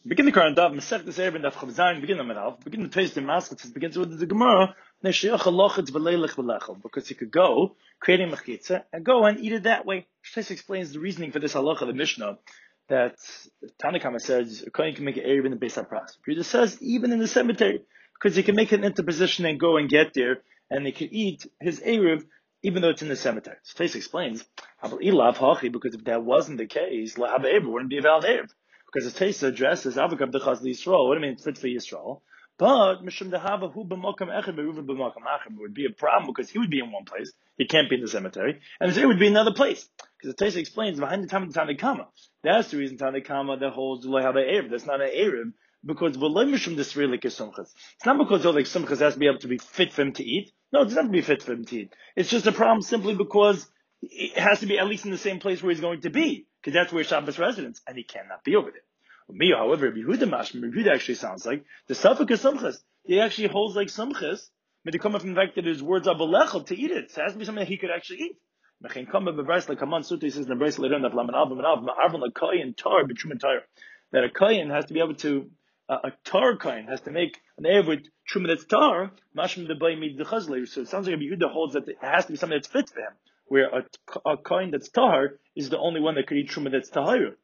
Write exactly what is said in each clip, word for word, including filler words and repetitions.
Begin the current daf, Masech the Seir ben daf Chavzayin, begin the Menaf, begin the taste in Maskets, it begins with the Gemara, Neshiach halochetz v'leilech v'lechel, because he could go, creating mechitza, and go and eat it that way. Shtais explains the reasoning for this halacha, the Mishnah, that Tanakama says, a kohen can make an Erev in the Beis HaPras. It says, even in the cemetery, because he can make an interposition and go and get there, and he can eat his Erev, even though it's in the cemetery. So Tais explains, because if that wasn't the case, lahab Erev wouldn't be a valid Erev. Because the Taisa addresses Avagav Dechaz Yisrael. What do I mean? It's fit for Yisrael. But Mishum Dehava Hu B'Makam Echad Beruva B'Makam Achim would be a problem because he would be in one place. He can't be in the cemetery, and his would be in another place. Because the Taisa explains behind the time of the Tanakama. That's the reason Tanakama that holds Lo Have Erev. That's not an Erev because V'Lo Mishum Desrilik is Sumchas. It's not because all like Sumchas has to be able to be fit for him to eat. No, it doesn't have to be fit for him to eat. It's just a problem simply because it has to be at least in the same place where he's going to be, because that's where Shabbos residence, and he cannot be over there. Me, however, Yehuda Mashma, Yehuda actually sounds like the Safek is Sumchas. He actually holds like Sumchas, but to come from the fact that his words are belechel to eat it. So it has to be something that he could actually eat. Mechin come by Bebrais like Haman Sutta, he says in the Brais later on that Laman Av and Av Ma'arvan like Kohen Tar B'Truman Tar, that a Kohen has to be able to uh, a Tar Kohen has to make an Erev with Truman that's Tar. Mashma the Bay Mid the Chazler. So it sounds like Yehuda holds that it has to be something that's fit for him, where a, a Kohen that's Tar is the only one that could eat Truman that's Tahir.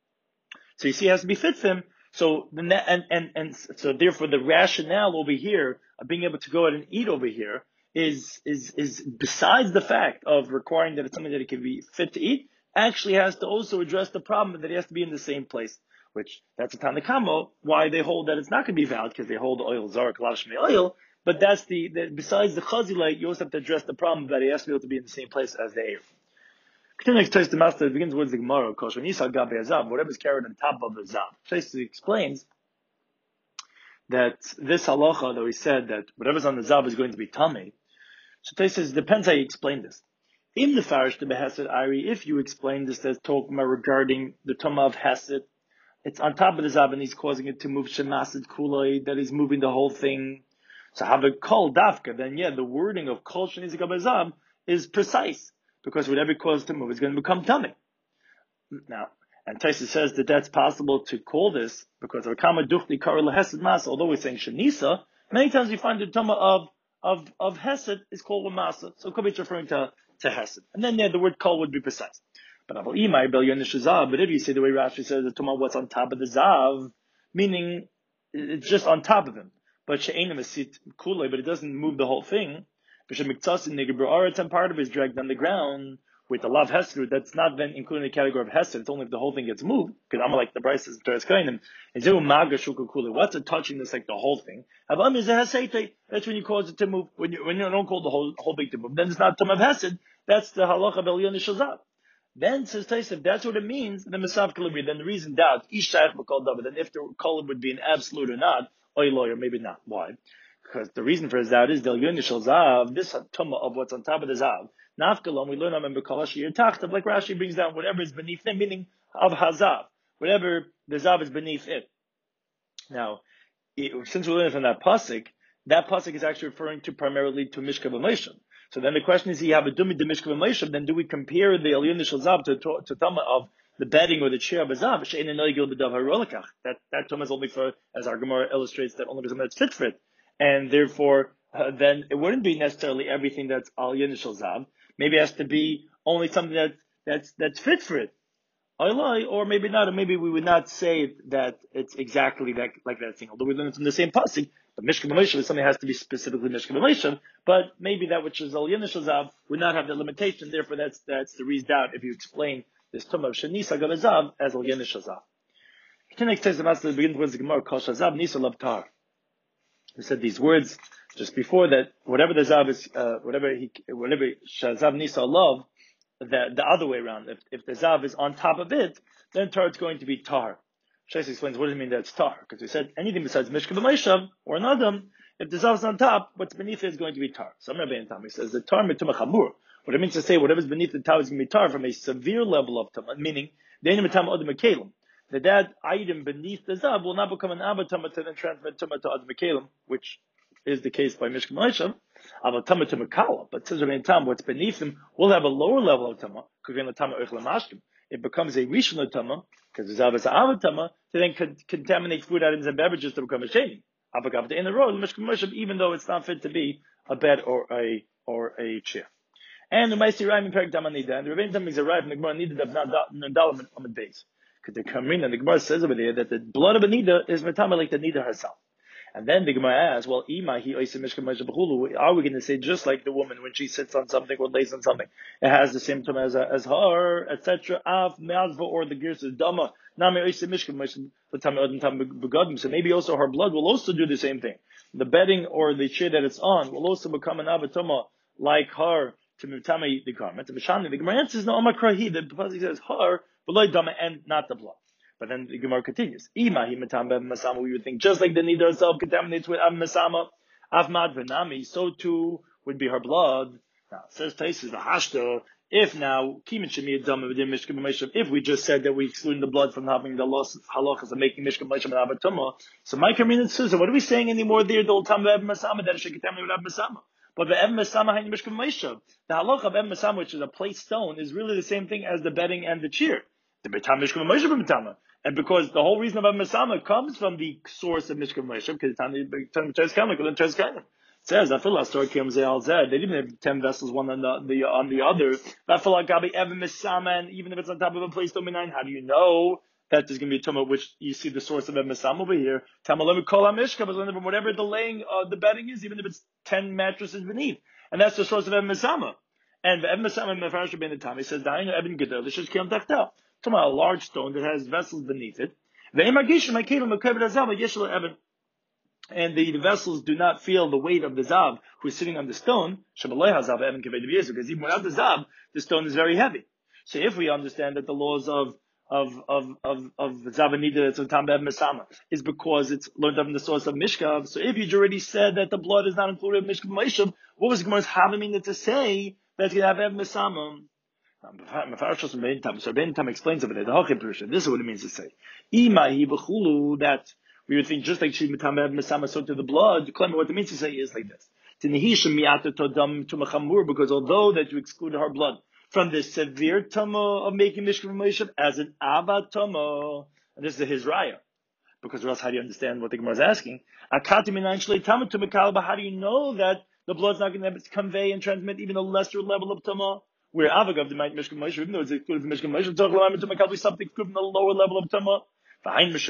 So you see, it has to be fit for him. So the and and and so therefore, the rationale over here of being able to go out and eat over here is is is besides the fact of requiring that it's something that it can be fit to eat, actually has to also address the problem that it has to be in the same place. Which that's a Tanakamo why they hold that it's not going to be valid because they hold the oil zarek lashmi oil. But that's the, the besides the chazilite, you also have to address the problem that it has to be able to be in the same place as the air. Continuing to the master, it begins with the Gemara, whatever is carried on top of the zav. Shais explains that this halacha, though he said that whatever's on the zav is going to be tummy. So Shais says, it depends how you explain this. In the farish to behesed ari, if you explain this as talking about regarding the tumah of hesed, it's on top of the zav and he's causing it to move shemasid kulay, that he's moving the whole thing. So have a kol dafka, then yeah, the wording of kol shenizik zav is precise. Because whatever caused to move is going to become tummy. Now, and Taisa says that that's possible to call this because of kama duchli kara lehesed masa. Although we're saying shenisa, many times you find the tumah of of of hesed is called a masa, so it could be referring to to hesed. And then yeah, the word kol would be precise. But but if you say the way Rashi says the tumah what's on top of the zav, meaning it's just on top of him, but she'enim esit kulei, but it doesn't move the whole thing. And part of it is dragged on the ground with the lav hesed. That's not then including the category of hesed. It's only if the whole thing gets moved. Because I'm like the Bryce says, what's it touching this like the whole thing? That's when you cause it to move. When you when you don't call the whole whole thing to move, then it's not tum of hesed. That's the halacha bel yon shazav. Then says Taisa, if that's what it means, then Mesav Kalibri, then the reason doubt, Ishayach B'Kol David, then if the Kolim would be an absolute or not, or or maybe not. Why? Because the reason for his doubt is Del Yonishal Zav, this tumah of what's on top of the Zav. Nafkalom, we learn on Membekalashi Yirtachtav, like Rashi brings down whatever is beneath him, meaning of Hazav. Whatever the Zav is beneath it. Now, it, since we're learning from that pasuk, that pasuk is actually referring to primarily to Mishka B'Meshach. So then the question is, you have a Dumi de Mishka B'Meshach, then do we compare the El Yonishal Zav to, to, to tumah of the bedding or the chair of a Zav? That, that tumah is only for, as our Gemara illustrates, that only for something that's fit for it. And therefore, uh, then it wouldn't be necessarily everything that's al yinishal zav. Maybe it has to be only something that that's that's fit for it, or maybe not. Or maybe we would not say that it's exactly that like that thing. Although we learn it from the same pasuk, but mishka b'moshav is something that has to be specifically mishka b'moshav. But maybe that which is al yinishal zav would not have that limitation. Therefore, that's that's the reason out if you explain this tumah of shenisa zav as al yinishal zav. Continuing to the master begins with the Gemara kol shazav nisa lav tar. We said these words just before that. Whatever the zav is, uh, whatever he, whatever shazav nisa love, that the other way around. If if the zav is on top of it, then tar it's going to be tar. Shais explains what does it mean that it's tar? Because we said anything besides mishka b'meishav or an adam, if the zav is on top, what's beneath it is going to be tar. So Rabbi Tam he says the tar mitumah chamur. What it means to say whatever's beneath the tar is going to be tar from a severe level of tumah, meaning the enim tam adam mekalim. That that item beneath the zav will not become an abba tumah to then transmit tumah to adam mekalim, which is the case by mishka b'meishav. Abba tumah to mekala, but says Rabbi Tam, what's beneath him will have a lower level of tumah. Because in the tumah oichle mashkim. it becomes a rishon tama, because the zav is a avad tama, to then con- contaminate food items and beverages to become a sheni. Avagavta in the road, even though it's not fit to be a bed or a or a chair. And the Maisi Raim in Perik Damanida, and the Rebbein Tam is arrived in the Gemara needed of not Nadalim on the base. Because the Kamrin and the Gemara says over there that the blood of a Nida is Matama like the Nida herself. And then the Gemara asks, well, Ima he oisim mishka mashal b'chulu. Are we going to say just like the woman when she sits on something or lays on something, it has the symptom as as her, et cetera. Av me'azva or the gears is dama. Nami oisim mishka mashal l'tam odin tam begadim. So maybe also her blood will also do the same thing. The bedding or the chair that it's on will also become an avatoma like her to mutame the garment. The Mishani, the Gemara answers no amakra the because he says her below dama and not the blood. But then the Gemara continues. Ima hi matam be'ev masama. We would think just like the nida herself contaminates with av masama, av mad v'nami, so too would be her blood. Now says Taisus the hashta. If now kimin shemi dama within mishka b'meishav, if we just said that we excluding the blood from having the loss halachas of making mishka b'meishav and avatuma, so my community says, what are we saying anymore there? The old time be'ev masama that it should contaminate with av masama. But the ev masama hain mishka b'meishav, the halacha of ev masama, which is a plate stone, is really the same thing as the bedding and the chair. The betam mishka b'meishav b'metama. And because the whole reason of Masama comes from the source of Mishkan Moshe, because it says, I feel like story comes they didn't even have ten vessels, one on the, the on the other. I feel like Gabi Evan Masama, and even if it's on top of a place dominant, how do you know that there's going to be a tumah which you see the source of Evan Masama over here? Tamalemi Kol HaMishka, but whatever the laying uh, the bedding is, even if it's ten mattresses beneath. And that's the source of Evan Masama. And Evan Masama in Mefarash Ben Tam, he says, Dainu Evan Gedel, this is Kiyam Tachta. Talking about a large stone that has vessels beneath it. And the, the vessels do not feel the weight of the zav who is sitting on the stone. Because even without the zav, the stone is very heavy. So if we understand that the laws of of of of of zavanida mesama is because it's learned up in the source of mishkav. So if you already said that the blood is not included in mishkav ma'ishav, what was Gemara's having to say that it's going to have mesama? So Ben Tam explains over there, the Hachim Perusha. This is what it means to say. That we would think just like she Mesama so to the blood, what it means to say is like this. Because although that you exclude her blood from the severe tama of making Mishkan Moshe as an Abba tama, and this is his raya. Because or else how do you understand what the Gemara is asking? How do you know that the blood's not going to convey and transmit even a lesser level of tama? Where Avagav the might Mishkan Moshe, even though it's included from Mishkan Moshe, talk about to Makal be something from the lower level of Tama. This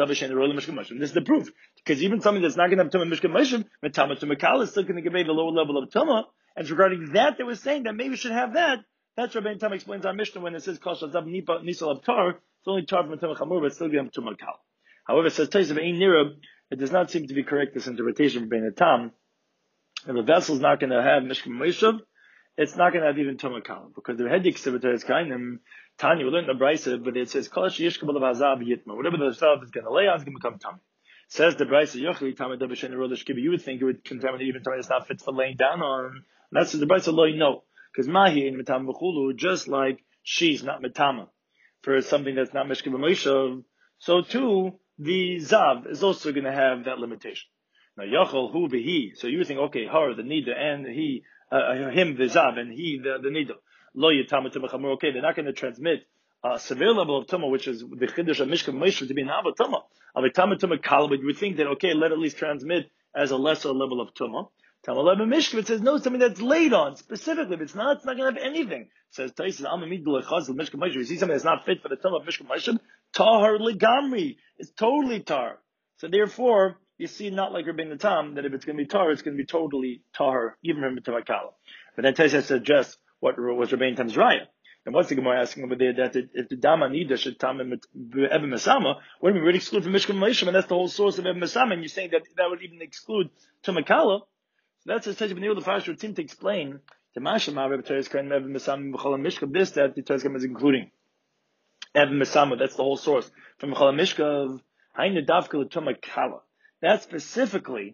is the proof. Because even something that's not going to have Tama Mishkan Moshe, Tama to Makal is still going to convey the lower level of Tama. And regarding that, they were saying that maybe we should have that. That's what Rabbein Tam explains our Mishnah when it says Kal Shazav Nipa Nisal of Tar. It's only Tar from Tama Chamur, but it's still going to Makal. However, it says Taisa Ein Nira. It does not seem to be correct, this interpretation of Rabbein Tam. If a vessel is not going to have Mishkan Moshe, it's not going to have even Tumah Kalam, because the Hedik Sivatar is kind of Tanya, we learned the Brisa, but it says, Kol Sheyishkabal of Hazav Yitma. Whatever the stuff is going to lay on is going to become Tumah. Says the Brisa, Yochli Tamid Dabashen Rolish Kibi, you would think it would contaminate even Tumah that's not fit for laying down on. And that's the Brisa, Lo, no. Because Mahi in Metama B'chulu, just like she's not Metama for something that's not Mishka B'Moshav, so too, the Zav is also going to have that limitation. Now, Yochel, Hu, B'hi. So you would think, okay, her, the Nida, and he, Uh, him the zav and he the the nido lo yitama tumah chamur. Okay, they're not going to transmit a severe level of tumah, which is the chiddush of mishkan moshe to be an ava tumah. Avitama tumah kal, but you would think that okay, let at least transmit as a lesser level of tumah. Tamalab mishkan, it says no, something that's laid on specifically. If it's not, it's not going to have anything. It says Taisus Amamid L'Chaz Mishkan Moshe. You see something that's not fit for the tumah of mishkan moshe, tahar legamri. It's totally tar. So therefore, you see, not like Rabbeinu Tam, that if it's going to be tar, it's going to be totally tar, even from Mitavakala. But then Taisa suggests what was Rabbeinu Tam's raya. And what's the Gemara asking over there that if the Dama Nida should Tam Eben Masama, what do we really exclude from Mishkan Moshe? And that's the whole source of Eben Masama, and you're saying that that would even exclude Tumakala. So that's a Taisa B'nei the Farash would seem to explain the Mashama Rebbe Teres Kain Eben Masama B'Cholam Mishka. This that the Teres Kain is including Eben Masama. That's the whole source from B'Cholam Mishka. Hainu Davka Tumakala. That's specifically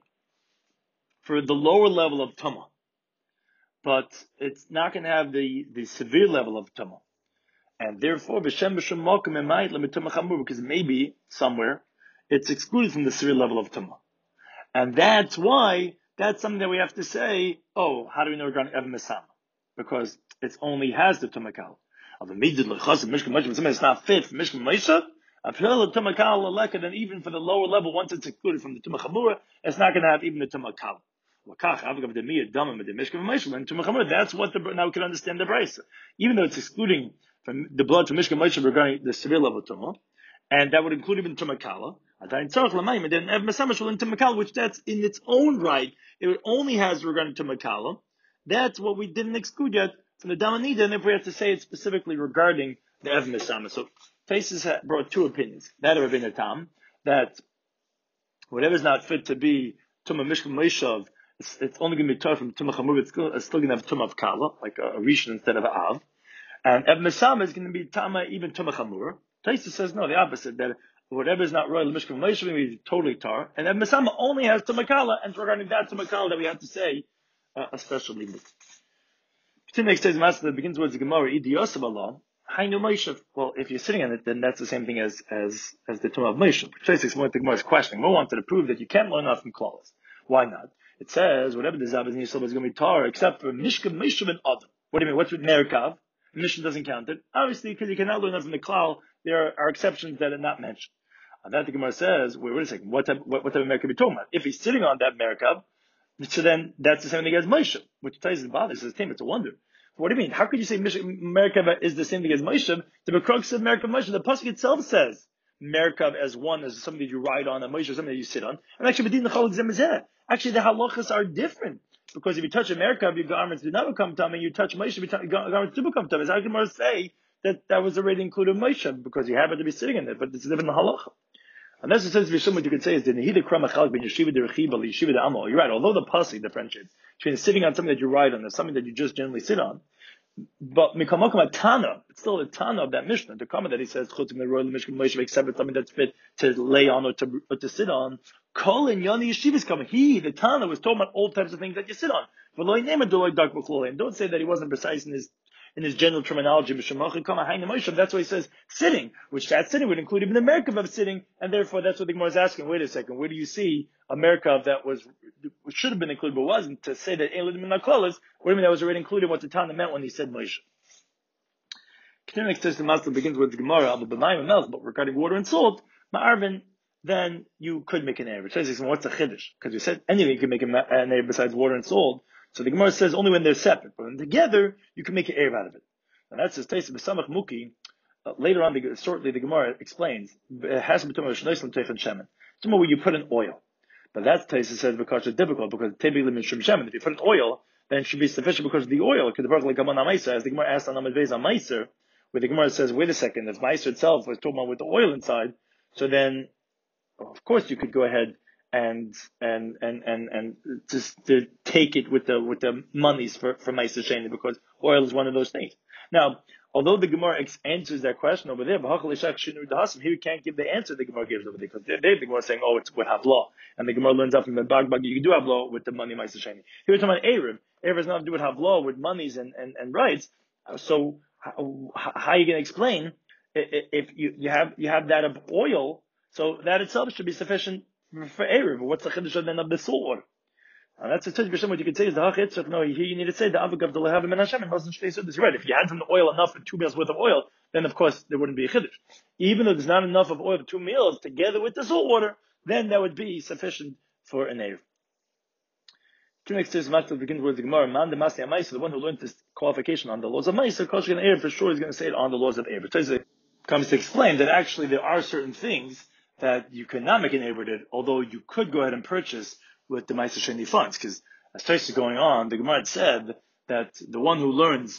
for the lower level of Tumah. But it's not going to have the, the severe level of Tumah. And therefore, B'Shem B'Shem Mokum Emayit L'Mitumah Chamur, because maybe somewhere it's excluded from the severe level of Tumah. And that's why, that's something that we have to say, oh, how do we know regarding Evan Mesama? Because it only has the Tumah Kal. Of a midid lechas mishkan moshe, but something that's not fit for mishkan moshe. Apel tumah kala leka, then even for the lower level, once it's excluded from the tumah chamura, it's not going to have even the tumah kala. That's what the now we can understand the brisa. Even though it's excluding from the blood from mishkan moshe regarding the severe level tumah, and that would include even tumah kala. And then ev mesamash will in tumah kala, which that's in its own right. It only has regarding tumah kala. That's what we didn't exclude yet from the damanida. And if we have to say it specifically regarding the ev mesamash, so Taisus brought two opinions. That of Rabbeinu Tam, that whatever is not fit to be tumah mishkan moshe, It's, it's only going to be taught from Tumah Chamur, it's still, it's still going to have Tumah of Kala, like a, a Rishon instead of a Av. And Eb Mesama is going to be Tama, even Tumah Chamur. Taisa says no, the opposite, that whatever is not royal, Mishkan Moshe, will be totally tar. And Eb Mesama only has Tumah Kala, and regarding that Tumah Kala that we have to say uh, a special limit. Continue next says, Master, that begins with the Gemara, Idi Yosef Allah, Hainu Moshe. Well, if you're sitting on it, then that's the same thing as, as, as the Tumah of Moshe. Taisa is more the Gemara is questioning. Mo wanted to prove that you can't learn off from Klaus. Why not? It says whatever the zav is in Yisrael is going to be tar, except for Mishkan, Mishkan, and Adam. What do you mean? What's with Merkav? Mishkan doesn't count it. Obviously, because you cannot learn that from the Klal, there are exceptions that are not mentioned. And that the Gemara says, wait, wait a second, what type, what, what type of Merkav are we talking about? If he's sitting on that Merkav, so then that's the same thing as Moshe, which ties the bother. Says, it's a wonder. What do you mean? How could you say Merkav is the same thing as Moshe? The Bekrok said Merkav Moshe. The pasuk itself says Merkav as one, as something that you ride on, and Moshe is something that you sit on. And actually, Medina Chol Zemezeh. Actually, the halachas are different. Because if you touch a Merkav, your garments do not become tummy, and you touch Moshe, your garments do become tummy. How can you say that that was already included Moshe, because you happen to be sitting in it, but it's different halacha. And that's the sense of Yishim, what you could say is, the Nehida Kramachal ben Yeshiva de Rechiba, Yeshiva de Amo. You're right, although the pasuk differentiates between sitting on something that you ride on and something that you just generally sit on, but Mikamakam Tana, it's still the Tana of that Mishnah, the comment that he says, except it's something that's fit to lay on or to, or to sit on. Kol and Yoni Yeshiva is coming. He, the Tana, was talking about all types of things that you sit on. And don't say that he wasn't precise in his in his general terminology. That's why he says sitting, which that sitting would include even the Merkav of sitting, and therefore that's what the Gemara is asking. Wait a second, where do you see a Merkav that was should have been included but wasn't? To say that Elid min Aklalas, what do you mean that was already included? What the Tana meant when he said Moshe. Continuing says the Master begins with the Gemara, but regarding water and salt, Ma'arvin, then you could make an error. Which says, what's a chiddush? Because you said anything you can make an error besides water and salt. So the Gemara says only when they're separate, but when together you can make an error out of it. And that's his taste of Besamach Muki. Uh, later on, the, shortly, the Gemara explains it has to be shemen. Somewhere where you put in oil, but that's taste says because it's difficult because typically in shemen, if you put in oil, then it should be sufficient because of the oil. Because the Baruch like Gaman Amaisa, as the Gemara asked on Amad Beis on Meiser, where the Gemara says, wait a second, if Meiser itself was talking about with the oil inside, so then of course you could go ahead and and and and and just to take it with the with the monies for for Meiser Sheni, because oil is one of those things. Now, although the Gemara ex- answers that question over there, here you can't give the answer the Gemara gives over there, because they the Gemara is saying, oh, it's with Havlah, and the Gemara learns out from the Bagbag, you can do Havlah with the money Meiser Sheni. Here we're talking about Erev. Erev has nothing to do with Havlah, with monies and, and, and rights. So how, how are you going to explain if you, you have you have that of oil? So that itself should be sufficient for Erev. What's the chiddush then of the sword? And that's a touch b'shem. What you could say is the hachitzach. No, here you need to say the avagav the lehavim and Hashem and doesn't stay so. This right. If you had some oil enough for two meals worth of oil, then of course there wouldn't be a chiddush. Even though there's not enough of oil for two meals together with the salt water, then that would be sufficient for an Erev. Two next says Matzah begins with the Gemara. Man the Masni Amaisa, the one who learned this qualification on the laws of Maisa, Kosh an Erev for sure is going to say it on the laws of Erev. So it comes to explain that actually there are certain things that you cannot make an Erev with it, although you could go ahead and purchase with the Meiser Sheni funds. Because as Tosha is going on, the Gemara said that the one who learns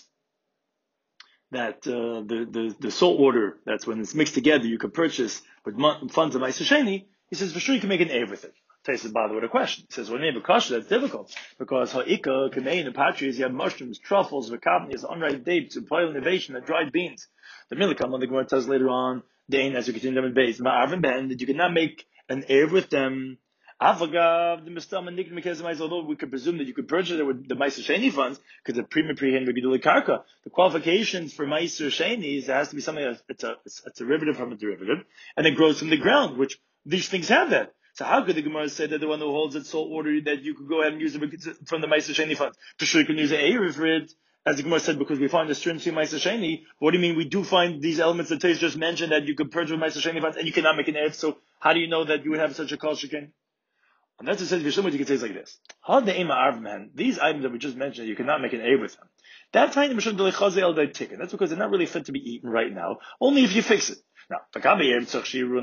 that uh, the, the the salt water, that's when it's mixed together, you could purchase with funds of Meiser Sheni, he says for sure you can make an Erev with it. Tosha is bothered with a question. He says, well, maybe kasha, that's difficult. Because ha'ika, kamein, and patries, you have mushrooms, truffles, v'kavnias, unripe dates, and pile innovation, and dried beans. The milikam, the Gemara tells later on, Dain, as you continue them in base, ma'arvin ben, that you cannot make an Erev with them. Avagav, the mistam and nikm kezemais, although we could presume that you could purchase it with the Meiser Sheni funds, because the prima prehen would be the karka. The qualifications for Meiser Sheni is it has to be something that's it's a, it's a derivative from a derivative, and it grows from the ground, which these things have that. So how could the Gemara say that the one who holds it salt water, that you could go ahead and use it from the Meiser Sheni funds? For sure you can use an Erev for it, as the Gemara said, because we find the stringency in Ma'aser Sheni. What do you mean we do find these elements that Tais just mentioned that you could purge with Ma'aser Sheni funds and you cannot make an Erev? So how do you know that you would have such a Kol Shekin? And that's essentially Yeshua, you can say it's like this. These items that we just mentioned, you cannot make an Erev with them. That's That's because they're not really fit to be eaten right now, only if you fix it. Now, and we're running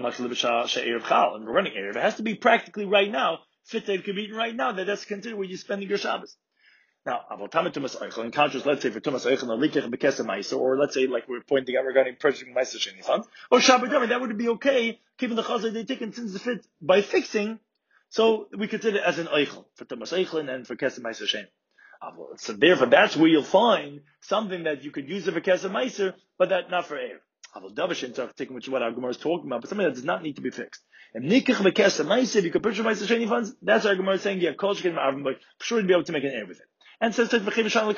Erev. It has to be practically right now, fit that it can be eaten right now, that that's considered where you're spending your Shabbos. Now, in contrast, let's say for Tumas Eichel, Likech Bekesa Ma'aser, or let's say like we're pointing out regarding purchasing Ma'aser Sheni funds, or Shabbat Dami, that would be okay, given the Chazal they take and since the fit by fixing, so we consider it as an Eichel, for Tumas Eichel and for Kesa Ma'aser Sheni. So therefore, that's where you'll find something that you could use it for Kesa Ma'aser, but that not for Erev. Which is what our Gemara is talking about, but something that does not need to be fixed. And Nikach Bekesa Ma'aser, if you could purchase Ma'aser Sheni funds, that's our Gemara saying you have Kol Shekin Ma'arvim, but sure to be able to make an Erev with it. And says, so too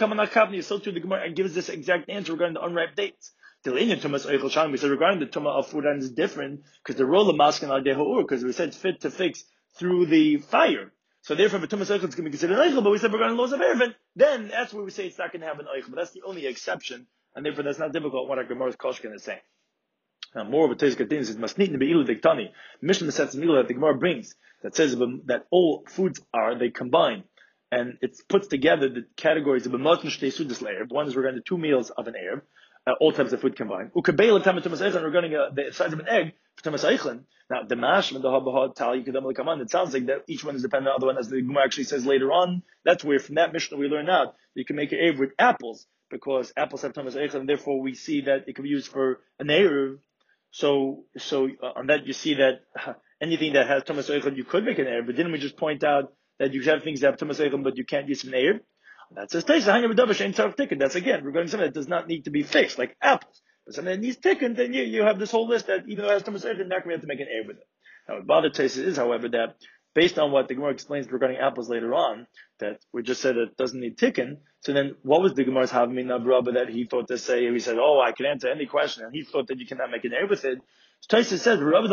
the Gemara gives this exact answer regarding the unripe dates. We said regarding the Tumah of food items is different, because the role of Maskan al Dehour, because we said fit to fix through the fire. So therefore, if a Tumah Eichel is going to be considered an Eichel, but we said regarding laws of Erevin, then that's where we say it's not going to have an Eichel. But that's the only exception, and therefore that's not difficult what our Gemara's Koshkin is saying. Now, more of a Teis continues, it must need to be ilu diktani. The Mishnah sets an ilu that the Gemara brings that says that all foods are, they combine. And it puts together the categories of a Matan Shtei Sudas Erev. One is regarding the two meals of an Erev, uh, all types of food combined. Ukabeil of Tamat Tumas Eichlin regarding uh, the size of an egg for Tumas Eichlin. Now, the Mashma, the Habahad, Tal, Yikadam, Kaman, it sounds like that each one is dependent on the other one, as the Gemara actually says later on. That's where, from that Mishnah, we learn out that you can make an Erev with apples, because apples have Tumas Eichlin, and therefore we see that it can be used for an Erev. So, so uh, on that you see that uh, anything that has Tumas Eichlin, you could make an Erev, but didn't we just point out that you have things that have Tumas Eichlin, but you can't use an Erev? That says Taisa. That's again regarding something that does not need to be fixed, like apples. But something that needs tikkun, then you, you have this whole list that even though it has Tumas Eichlin, not going to have to make an Erev with it. Now, what bothers Taisa is, however, that based on what the Gemara explains regarding apples later on, that we just said it doesn't need tikkun. So then, what was the Gemara's Havmin Abraba that he thought to say? He said, "Oh, I can answer any question," and he thought that you cannot make an Erev with it. So Taisa says, "Rabbi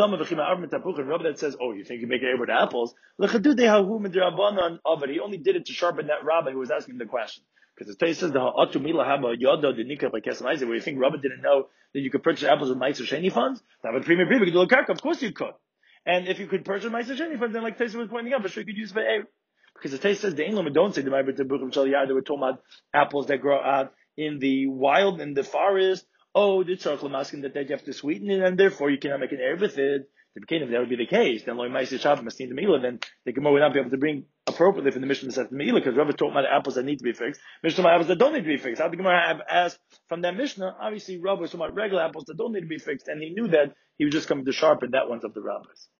that says, oh, you think you make an Erev with apples? He only did it to sharpen that Rabbi who was asking the question." Because the Taisa says, where you think Rabbi didn't know that you could purchase apples with Ma'aser Sheni funds? Of course you could. And if you could purchase Ma'aser Sheni funds, then like Taisa was pointing out, for sure you could use it for Erev. Because the Taisa says, the Enlam don't say the Ma'aser Sheni, they were talking about apples that grow out in the wild, in the forest. Oh, the tzarich l'maskin that you have to sweeten it, and therefore you cannot make an Erev with it. If that would be the case, then loy ma'aser shabbos must need the meila. Then the Gemara would not be able to bring appropriately from the Mishnah that says the meila, because Rabbi talking about apples that need to be fixed. Mishnah about apples that don't need to be fixed. How the Gemara have asked from that Mishnah? Obviously, Rabbi was talking about regular apples that don't need to be fixed, and he knew that he was just coming to sharpen that ones of the rabbis.